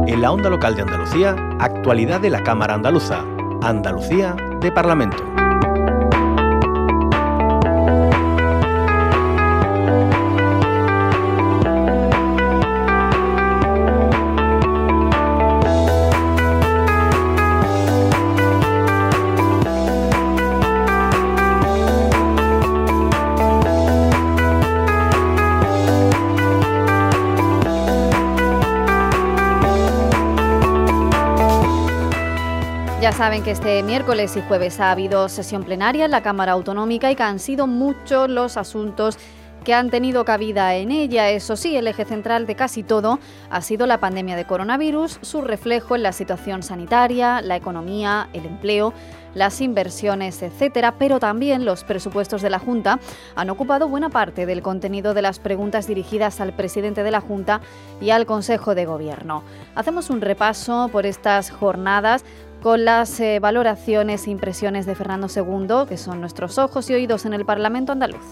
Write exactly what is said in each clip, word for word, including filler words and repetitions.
En la onda local de Andalucía, actualidad de la Cámara Andaluza. Andalucía de Parlamento. Ya saben que este miércoles y jueves ha habido sesión plenaria en la Cámara Autonómica y que han sido muchos los asuntos que han tenido cabida en ella. Eso sí, el eje central de casi todo ha sido la pandemia de coronavirus, su reflejo en la situación sanitaria, la economía, el empleo, las inversiones, etcétera, pero también los presupuestos de la Junta han ocupado buena parte del contenido de las preguntas dirigidas al presidente de la Junta y al Consejo de Gobierno. Hacemos un repaso por estas jornadas con las eh, valoraciones e impresiones de Fernando segundo, que son nuestros ojos y oídos en el Parlamento andaluz.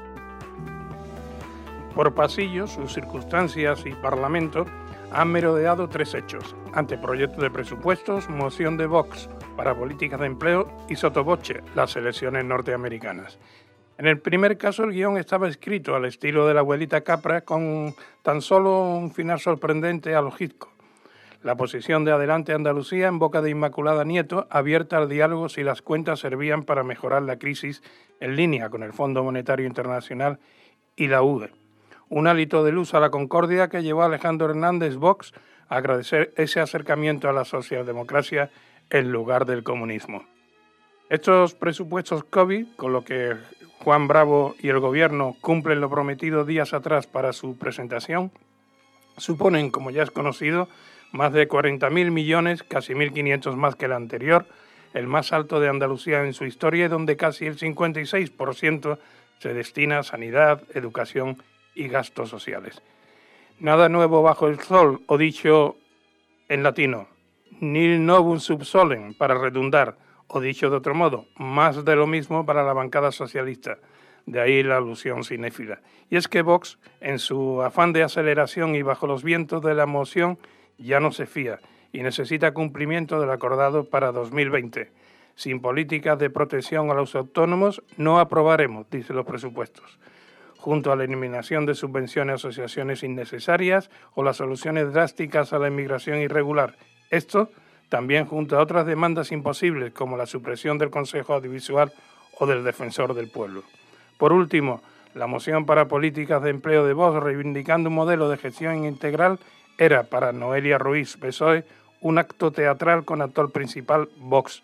Por pasillos, sus circunstancias y Parlamento han merodeado tres hechos: anteproyecto de presupuestos, moción de Vox para políticas de empleo y sottovoce, las elecciones norteamericanas. En el primer caso, el guión estaba escrito al estilo de la abuelita Capra, con tan solo un final sorprendente a lo Hitchcock. La posición de Adelante Andalucía en boca de Inmaculada Nieto, abierta al diálogo si las cuentas servían para mejorar la crisis, en línea con el Fondo Monetario Internacional y la U D E. Un hálito de luz a la concordia que llevó a Alejandro Hernández Vox a agradecer ese acercamiento a la socialdemocracia en lugar del comunismo. Estos presupuestos COVID, con lo que Juan Bravo y el Gobierno cumplen lo prometido días atrás para su presentación, suponen, como ya es conocido, más de cuarenta mil millones, casi mil quinientos más que el anterior, el más alto de Andalucía en su historia, y donde casi el cincuenta y seis por ciento se destina a sanidad, educación y gastos sociales. Nada nuevo bajo el sol, o dicho en latino, nil novum sub solem, para redundar, o dicho de otro modo, más de lo mismo para la bancada socialista. De ahí la alusión cinéfila. Y es que Vox, en su afán de aceleración y bajo los vientos de la emoción, ya no se fía y necesita cumplimiento del acordado para dos mil veinte. Sin políticas de protección a los autónomos no aprobaremos, dicen los presupuestos, junto a la eliminación de subvenciones a asociaciones innecesarias o las soluciones drásticas a la inmigración irregular. Esto también junto a otras demandas imposibles como la supresión del Consejo Audiovisual o del Defensor del Pueblo. Por último, la moción para políticas de empleo de Vox, reivindicando un modelo de gestión integral, era para Noelia Ruiz, P S O E, un acto teatral con actor principal Vox.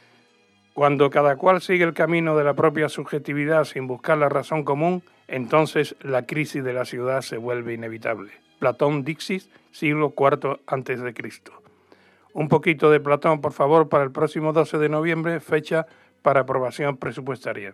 Cuando cada cual sigue el camino de la propia subjetividad sin buscar la razón común, entonces la crisis de la ciudad se vuelve inevitable. Platón Dixis, siglo cuarto antes de Cristo. Un poquito de Platón, por favor, para el próximo doce de noviembre, fecha para aprobación presupuestaria.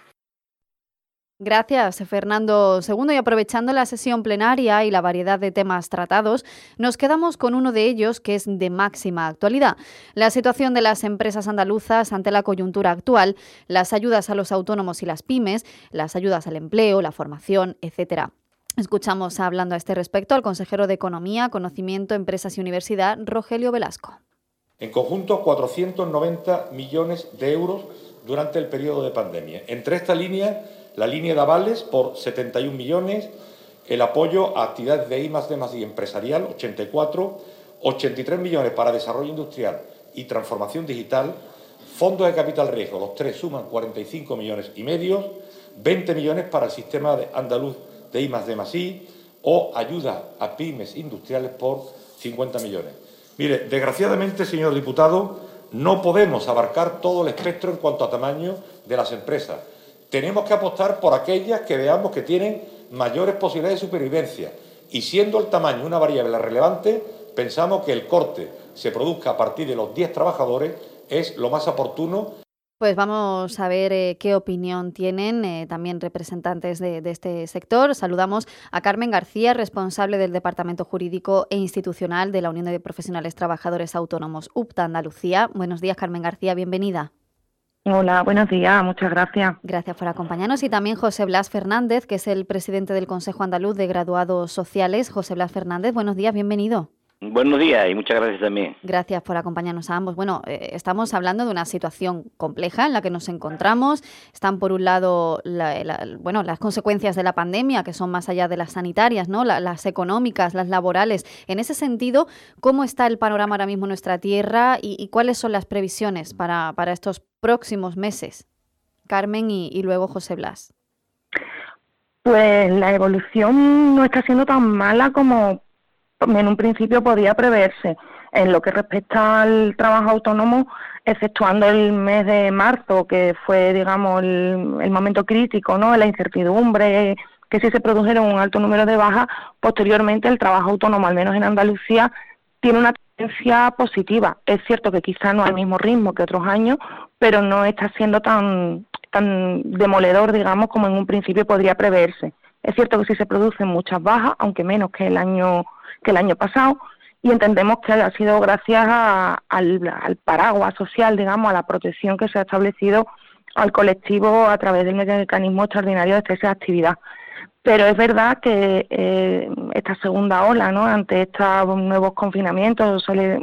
Gracias, Fernando segundo. Y aprovechando la sesión plenaria y la variedad de temas tratados, nos quedamos con uno de ellos que es de máxima actualidad: la situación de las empresas andaluzas ante la coyuntura actual, las ayudas a los autónomos y las pymes, las ayudas al empleo, la formación, etcétera. Escuchamos hablando a este respecto al consejero de Economía, Conocimiento, Empresas y Universidad, Rogelio Velasco. En conjunto, cuatrocientos noventa millones de euros durante el periodo de pandemia. Entre esta línea, la línea de avales por setenta y un millones, el apoyo a actividades de I más D más I empresarial, ochenta y cuatro, ochenta y tres millones para desarrollo industrial y transformación digital, fondos de capital riesgo, los tres suman cuarenta y cinco millones y medio, veinte millones para el sistema de andaluz de I más D más I o ayuda a pymes industriales por cincuenta millones. Mire, desgraciadamente, señor diputado, no podemos abarcar todo el espectro en cuanto a tamaño de las empresas. Tenemos que apostar por aquellas que veamos que tienen mayores posibilidades de supervivencia. Y siendo el tamaño una variable relevante, pensamos que el corte se produzca a partir de los diez trabajadores es lo más oportuno. Pues vamos a ver eh, qué opinión tienen eh, también representantes de, de este sector. Saludamos a Carmen García, responsable del Departamento Jurídico e Institucional de la Unión de Profesionales Trabajadores Autónomos U P T A Andalucía. Buenos días, Carmen García, bienvenida. Hola, buenos días, muchas gracias. Gracias por acompañarnos. Y también José Blas Fernández, que es el presidente del Consejo Andaluz de Graduados Sociales. José Blas Fernández, buenos días, bienvenido. Buenos días y muchas gracias también. Gracias por acompañarnos a ambos. Bueno, eh, estamos hablando de una situación compleja en la que nos encontramos. Están, por un lado, la, la, bueno, las consecuencias de la pandemia, que son más allá de las sanitarias, ¿no? La, las económicas, las laborales. En ese sentido, ¿cómo está el panorama ahora mismo en nuestra tierra y, y cuáles son las previsiones para, para estos próximos meses? Carmen y, y luego José Blas. Pues la evolución no está siendo tan mala como en un principio podía preverse. En lo que respecta al trabajo autónomo, exceptuando el mes de marzo, que fue, digamos, el, el momento crítico, ¿no? La incertidumbre, que si se produjeron un alto número de bajas, posteriormente el trabajo autónomo, al menos en Andalucía, tiene una tendencia positiva. Es cierto que quizá no al mismo ritmo que otros años, pero no está siendo tan, tan demoledor, digamos, como en un principio podría preverse. Es cierto que sí se producen muchas bajas, aunque menos que el año que el año pasado, y entendemos que ha sido gracias a, al, al paraguas social, digamos, a la protección que se ha establecido al colectivo a través del mecanismo extraordinario de cese de actividad. Pero es verdad que eh, esta segunda ola, ¿no?, ante estos nuevos confinamientos,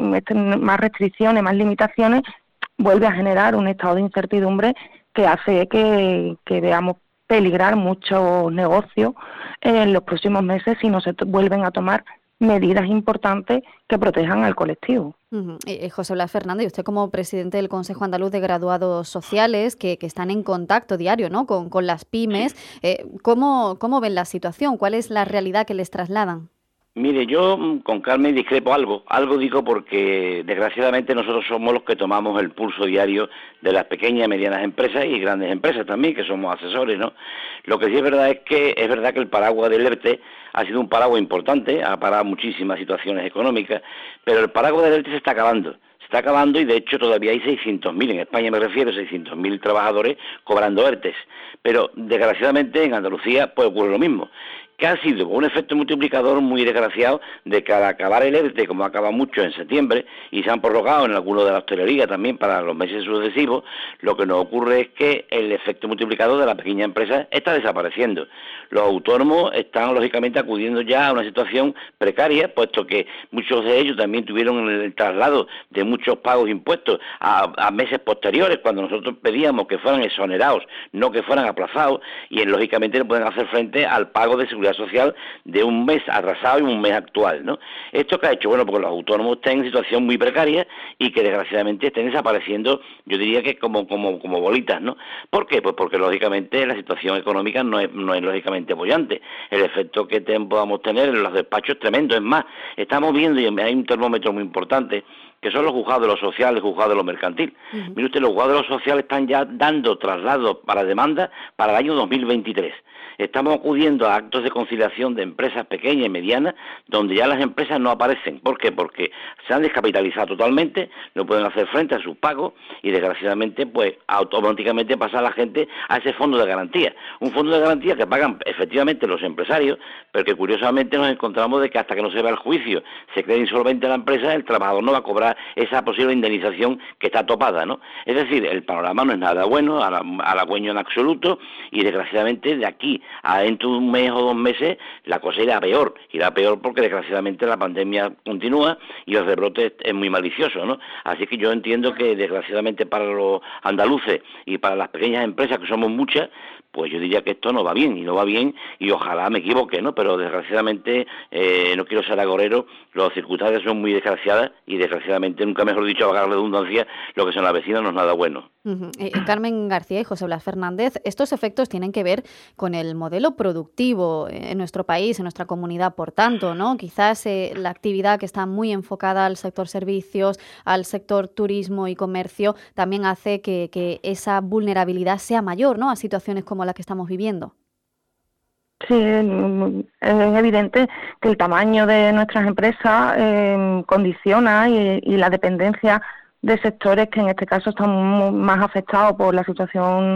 más restricciones, más limitaciones, vuelve a generar un estado de incertidumbre que hace que, que veamos peligrar muchos negocios en los próximos meses si no se vuelven a tomar medidas importantes que protejan al colectivo. Uh-huh. eh, José Blas Fernández, usted como presidente del Consejo Andaluz de Graduados Sociales, que, que están en contacto diario, ¿no?, con, con las pymes, eh, ¿cómo, ¿cómo ven la situación? ¿Cuál es la realidad que les trasladan? Mire, yo con Carmen discrepo algo, algo digo porque desgraciadamente nosotros somos los que tomamos el pulso diario de las pequeñas y medianas empresas y grandes empresas también, que somos asesores, ¿no? Lo que sí es verdad es que es verdad que el paraguas del ERTE ha sido un paraguas importante, ha parado muchísimas situaciones económicas, pero el paraguas del ERTE se está acabando. Se está acabando y de hecho todavía hay seiscientos mil, en España me refiero, seiscientos mil trabajadores cobrando ERTES, pero desgraciadamente en Andalucía pues ocurre lo mismo, que ha sido un efecto multiplicador muy desgraciado de que al acabar el ERTE, como acaba mucho en septiembre, y se han prorrogado en algunos de la hostelería también para los meses sucesivos, lo que nos ocurre es que el efecto multiplicador de la pequeña empresa está desapareciendo. Los autónomos están lógicamente acudiendo ya a una situación precaria, puesto que muchos de ellos también tuvieron el traslado de muchos pagos de impuestos a, a meses posteriores, cuando nosotros pedíamos que fueran exonerados, no que fueran aplazados, y lógicamente no pueden hacer frente al pago de seguridad social de un mes atrasado y un mes actual, ¿no? ¿Esto qué ha hecho? Bueno, porque los autónomos están en situación muy precaria y que desgraciadamente estén desapareciendo, yo diría que como como como bolitas, ¿no? ¿Por qué? Pues porque lógicamente la situación económica no es no es lógicamente apoyante. El efecto que te, podamos tener en los despachos es tremendo. Es más, estamos viendo, y hay un termómetro muy importante, que son los juzgados de lo social, los juzgados de lo mercantil. Uh-huh. Mire usted, los juzgados de lo social están ya dando traslados para demanda para el año dos mil veintitrés. Estamos acudiendo a actos de conciliación de empresas pequeñas y medianas, donde ya las empresas no aparecen. ¿Por qué? Porque se han descapitalizado totalmente, no pueden hacer frente a sus pagos y desgraciadamente pues automáticamente pasa la gente a ese fondo de garantía. Un fondo de garantía que pagan efectivamente los empresarios, pero que curiosamente nos encontramos de que hasta que no se vea el juicio, se cree insolvente la empresa, el trabajador no va a cobrar esa posible indemnización que está topada, ¿no? Es decir, el panorama no es nada bueno, halagüeño en absoluto, y desgraciadamente de aquí a dentro de un mes o dos meses la cosa irá peor, irá peor porque desgraciadamente la pandemia continúa y el rebrote es muy malicioso, ¿no? Así que yo entiendo que desgraciadamente para los andaluces y para las pequeñas empresas, que somos muchas, pues yo diría que esto no va bien, y no va bien, y ojalá me equivoque, ¿no? Pero desgraciadamente, eh, no quiero ser agorero, las circunstancias son muy desgraciadas, y desgraciadamente, nunca mejor dicho, a la redundancia, lo que se nos avecina no es nada bueno. Uh-huh. Eh, Carmen García y José Blas Fernández, estos efectos tienen que ver con el modelo productivo en nuestro país, en nuestra comunidad, por tanto, ¿no? Quizás eh, la actividad que está muy enfocada al sector servicios, al sector turismo y comercio, también hace que, que esa vulnerabilidad sea mayor, ¿no?, a situaciones como la que estamos viviendo. Sí, es evidente que el tamaño de nuestras empresas eh, condiciona y, y la dependencia de sectores que en este caso están más afectados por la situación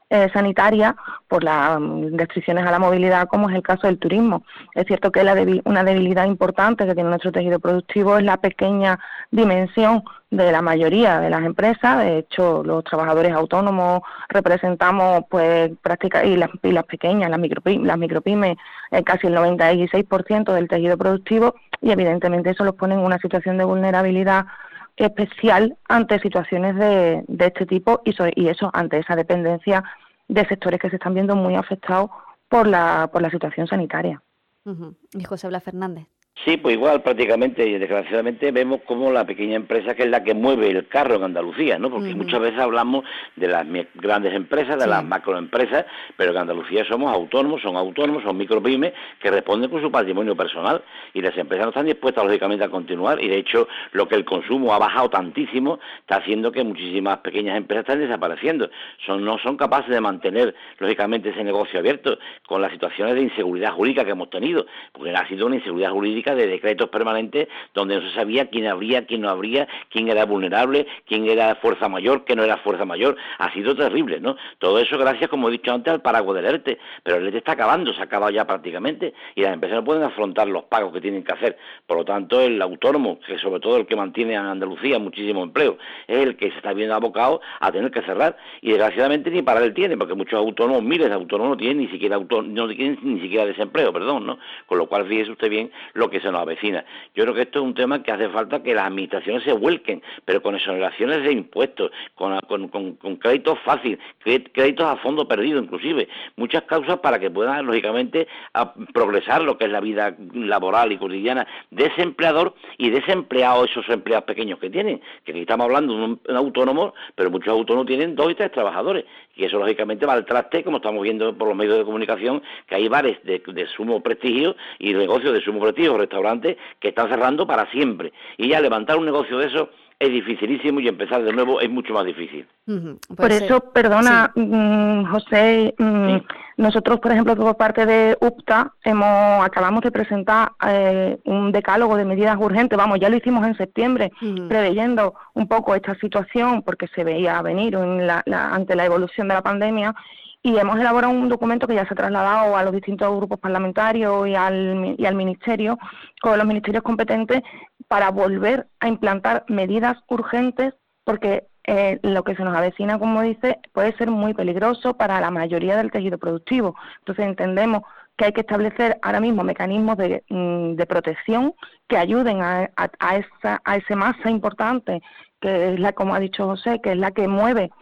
eh, sanitaria por las um, restricciones a la movilidad, como es el caso del turismo. Es cierto que la debil- una debilidad importante que tiene nuestro tejido productivo es la pequeña dimensión de la mayoría de las empresas. De hecho, los trabajadores autónomos representamos pues práctica y las, y las pequeñas, las micropymes, las micropymes eh, casi el noventa y seis por ciento del tejido productivo, y evidentemente eso los pone en una situación de vulnerabilidad especial ante situaciones de, de este tipo y, sobre, y eso ante esa dependencia de sectores que se están viendo muy afectados por la por la situación sanitaria. Uh-huh. Y José Blas Fernández. Sí, pues igual prácticamente y desgraciadamente vemos como la pequeña empresa que es la que mueve el carro en Andalucía, ¿no? Porque uh-huh. muchas veces hablamos de las grandes empresas, de sí. las macroempresas, pero que en Andalucía somos autónomos, son autónomos, son micropymes que responden con su patrimonio personal y las empresas no están dispuestas lógicamente a continuar y de hecho lo que el consumo ha bajado tantísimo está haciendo que muchísimas pequeñas empresas están desapareciendo, son no son capaces de mantener lógicamente ese negocio abierto con las situaciones de inseguridad jurídica que hemos tenido, porque ha sido una inseguridad jurídica de decretos permanentes donde no se sabía quién habría, quién no habría, quién era vulnerable, quién era fuerza mayor, quién no era fuerza mayor. Ha sido terrible, ¿no? Todo eso gracias, como he dicho antes, al paraguas del ERTE. Pero el ERTE está acabando, se ha acabado ya prácticamente y las empresas no pueden afrontar los pagos que tienen que hacer. Por lo tanto, el autónomo, que sobre todo el que mantiene en Andalucía muchísimo empleo, es el que se está viendo abocado a tener que cerrar. Y desgraciadamente ni para él tiene, porque muchos autónomos, miles de autónomos no tienen ni siquiera auto, no tienen ni siquiera desempleo, perdón, ¿no? Con lo cual fíjese usted bien lo que se nos avecina. Yo creo que esto es un tema que hace falta que las administraciones se vuelquen, pero con exoneraciones de impuestos, con, con, con, con créditos fáciles, créditos a fondo perdido inclusive, muchas causas para que puedan lógicamente a progresar lo que es la vida laboral y cotidiana de ese empleador y de ese empleado, esos empleados pequeños que tienen, que aquí estamos hablando de un, un autónomo, pero muchos autónomos tienen dos y tres trabajadores, y eso lógicamente va al traste, como estamos viendo por los medios de comunicación, que hay bares de, de sumo prestigio y negocios de sumo prestigio, restaurantes que están cerrando para siempre, y ya levantar un negocio de eso es dificilísimo y empezar de nuevo es mucho más difícil. Uh-huh. Pues por eso, eh, perdona, sí. mmm, José, mmm, sí. nosotros, por ejemplo, por parte de UPTA, hemos acabamos de presentar eh, un decálogo de medidas urgentes, vamos, ya lo hicimos en septiembre, uh-huh. preveyendo un poco esta situación, porque se veía venir en la, la, ante la evolución de la pandemia, y hemos elaborado un documento que ya se ha trasladado a los distintos grupos parlamentarios y al, y al Ministerio, con los ministerios competentes, para volver a implantar medidas urgentes, porque eh, lo que se nos avecina, como dice, puede ser muy peligroso para la mayoría del tejido productivo. Entonces entendemos que hay que establecer ahora mismo mecanismos de, de protección que ayuden a, a, a, esa, a esa masa importante, que es la, como ha dicho José, que es la que mueve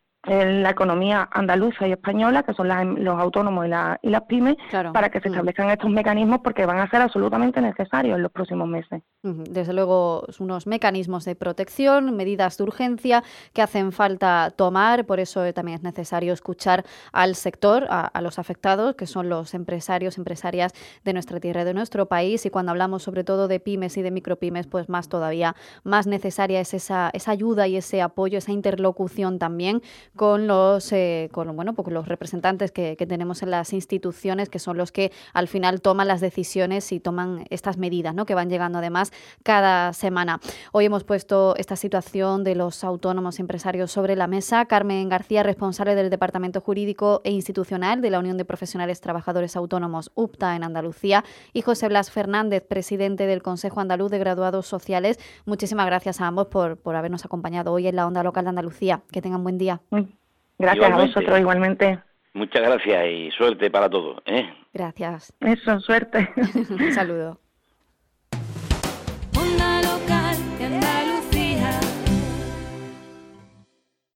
la economía andaluza y española, que son las, los autónomos y, la, y las pymes, claro. para que se establezcan estos mecanismos, porque van a ser absolutamente necesarios en los próximos meses. Desde luego, unos mecanismos de protección, medidas de urgencia que hacen falta tomar, por eso también es necesario escuchar al sector, a, a los afectados, que son los empresarios, empresarias de nuestra tierra y de nuestro país, y cuando hablamos sobre todo de pymes y de micropymes, pues más todavía, más necesaria es esa, esa ayuda y ese apoyo, esa interlocución también con los eh, con bueno pues los representantes que, que tenemos en las instituciones, que son los que al final toman las decisiones y toman estas medidas, ¿no?, que van llegando además cada semana. Hoy hemos puesto esta situación de los autónomos empresarios sobre la mesa. Carmen García, responsable del Departamento Jurídico e Institucional de la Unión de Profesionales Trabajadores Autónomos UPTA en Andalucía, y José Blas Fernández, presidente del Consejo Andaluz de Graduados Sociales. Muchísimas gracias a ambos por, por habernos acompañado hoy en la Onda Local de Andalucía. Que tengan buen día. Gracias igualmente. A vosotros igualmente. Muchas gracias y suerte para todos, ¿eh? Gracias. Eso, suerte. Un saludo.